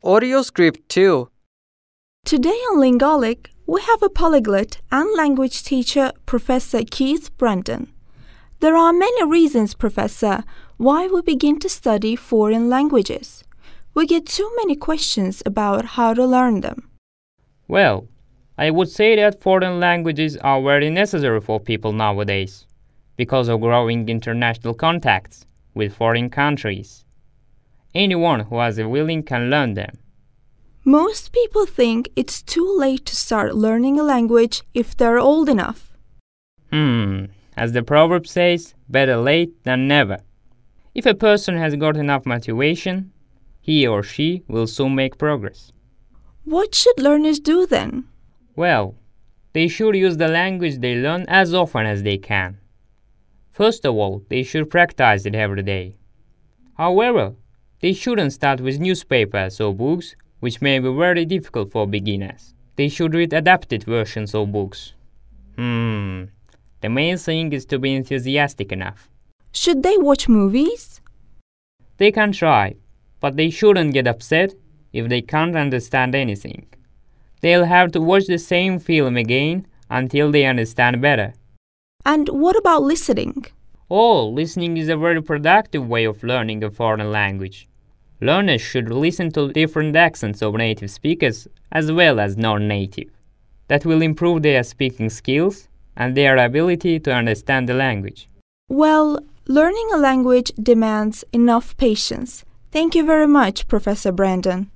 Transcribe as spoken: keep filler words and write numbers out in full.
audio script too. Today on Lingolic, we have a polyglot and language teacher, Professor Keith Brandon. There are many reasons, Professor, why we begin to study foreign languages. We get too many questions about how to learn them. Well, I would say that foreign languages are very necessary for people nowadays because of growing international contacts with foreign countries. Anyone who has a willing can learn them. Most people think it's too late to start learning a language if they're old enough. Hmm, as the proverb says, better late than never. If a person has got enough motivation, he or she will soon make progress. What should learners do then? Well, they should use the language they learn as often as they can. First of all, they should practice it every day. However, they shouldn't start with newspapers or books, which may be very difficult for beginners. They should read adapted versions of books. Hmm, the main thing is to be enthusiastic enough. Should they watch movies? They can try, but they shouldn't get upset if they can't understand anything. They'll have to watch the same film again until they understand better. And what about listening? Oh, listening is a very productive way of learning a foreign language. Learners should listen to different accents of native speakers as well as non-native. That will improve their speaking skills and their ability to understand the language. Well, learning a language demands enough patience. Thank you very much, Professor Brandon.